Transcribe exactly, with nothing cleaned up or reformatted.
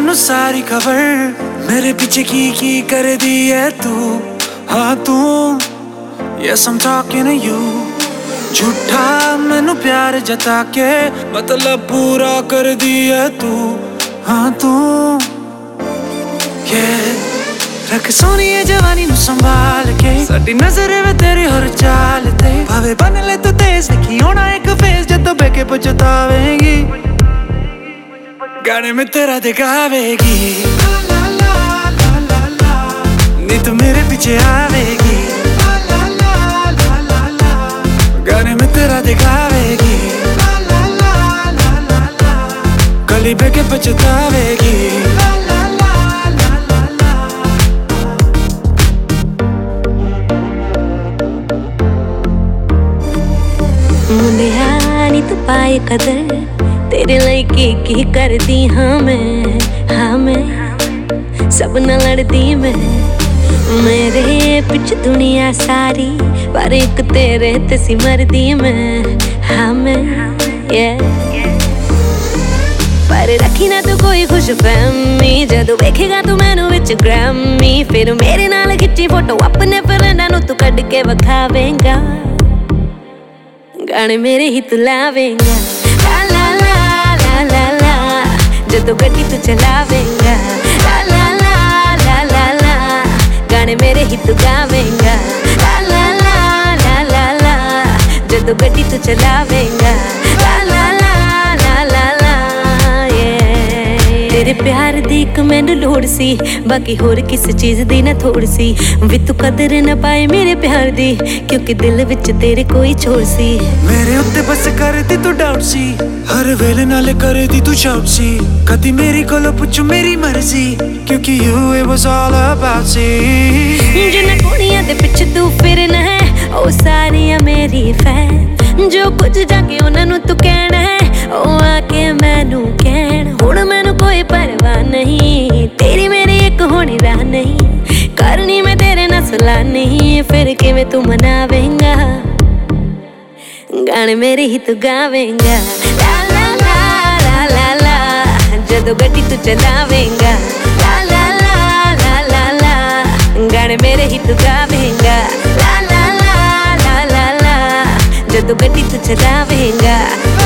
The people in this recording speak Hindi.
मैनू सारी खबर, मेरे पीछे की की कर दी है तू। हाँ तू yes I'm talking to you। झूठा मैनू प्यार जता के मतलब पूरा कर दी है तू। हाँ तू yeah। रख सोनी है जवानी नू संभाल के, साडी नजर वे तेरी हर चाल ते। भावे बन ले तू तेज, देखी होना एक फेस जदों बह के पछतावेगी, गाने में तेरा दिखावेगी। ला ला ला ला ला नी तू मेरे पीछे आवेगी। ला ला ला ला ला गाने में तेरा दिखावेगी। ला ला ला ला ला ला गली बह के पछतावेगी। ला ला ला ला ला मुंडिया नी तू पाए कदर, तेरे लिए की की करदी हाँ मैं, हाँ मैं सब न लड़दी मैं। मेरे पिछ दुनिया सारी पर एक तेरे ते सी मरदी मैं, हाँ मैं yeah। पर रखी ना तू कोई खुश फहमी, जदों वेखेगा तू मैनू विच ग्रैमी, फिर मेरे नाल खिच्ची फोटो अपने फ्रेंडां नू तू कढ के वखावेंगा, गाने मेरे ही तू लावेंगा। ला ला ला ला ला जदों गड्डी तू चलावेंगा। ला ला ला ला ला ला गाने मेरे ही तू गावेंगा। ला ला ला ला ला ला जदों गड्डी तू चलावेंगा। ला ला ला ला ला ला तेरे प्यार दी इक मैनू लोड़ सी, बाकी होर किस चीज दी ना थोड़ सी। वी तू कदर ना पाए मेरे प्यार दी, क्योंकि दिल विच तेरे कोई छोड़ सी। मेरे उत्ते बस कर दी तू डाउट सी, हर वेले नाले कर दी तू शाउट सी। कदी मेरी कोलों पुछ मेरी मर्जी, क्योंकि you it was all about सी। जिन्हां कुड़ियां दे पिछ तू फिरना है, ओ सारियां मेरी फैन। जो कुछ जाके उन्हां नू तू कहना है, ओ आके मैनू कहण। हुण मैनू कोई परवाह नहीं, तेरी मेरी एक होनी राह नहीं। करनी मैं तेरे नाल सलाह नहीं, फिर किवें तू मनावेंगा, गाने मेरे ही तू गावेंगा। ला ला ला ला ला ला जदों गड्डी तू चलावेंगा। ला ला ला ला ला ला गाने मेरे ही तू गावेंगा। ला ला ला ला ला ला जदों गड्डी तू चलावेंगा।